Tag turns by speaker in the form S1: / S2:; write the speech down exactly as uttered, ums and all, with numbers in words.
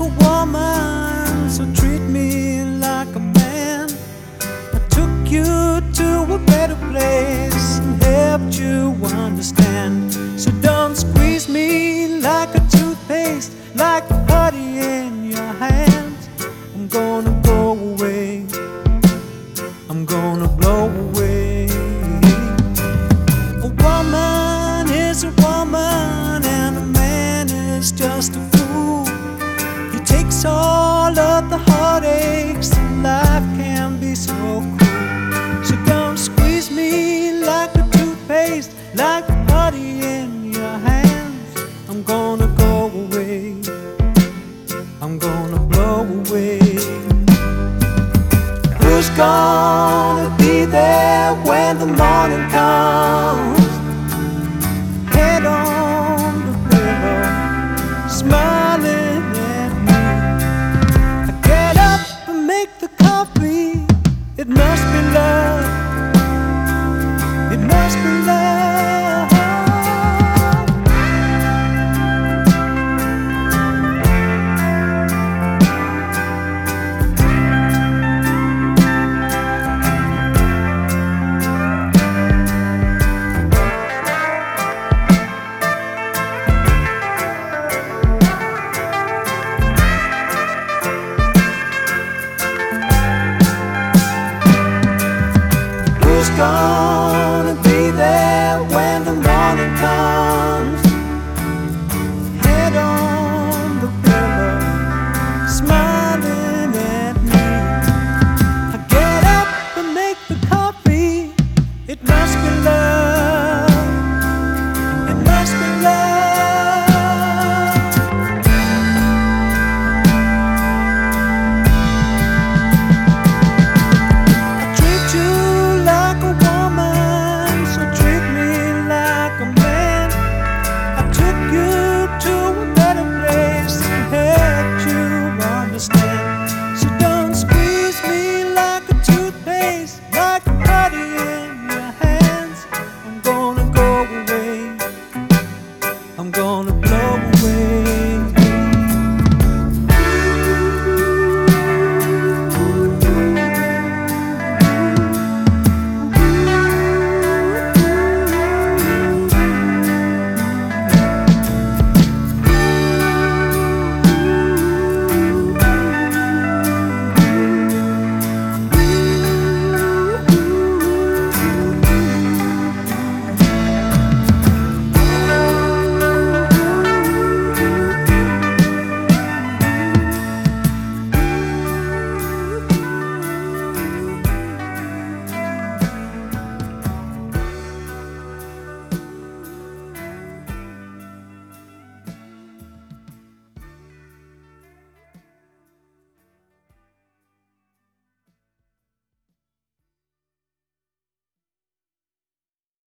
S1: a woman, so treat me like a man. I took you to a better place and helped you understand. So don't squeeze me like a toothpaste, like a putty in your hand. I'm gonna go away, I'm gonna blow away. A woman is a woman and a man is just a fool. He takes all of the heartaches and life can be so cruel. So don't squeeze me like a toothpaste, like a putty in your hands. I'm gonna go away, I'm gonna blow away. Who's gonna be there when the morning comes?